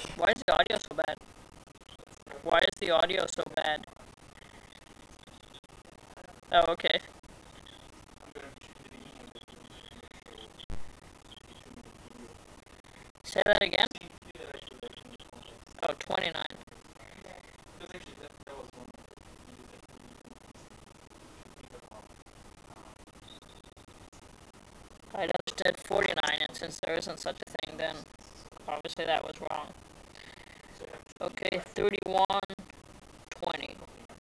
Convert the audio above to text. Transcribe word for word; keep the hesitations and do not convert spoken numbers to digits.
Why is the audio so bad? Why is the audio so bad? Oh, okay. Say that again? Oh, twenty-nine. I just did forty-nine, and since there isn't such a thing, then obviously that was wrong. Okay, thirty-one, twenty.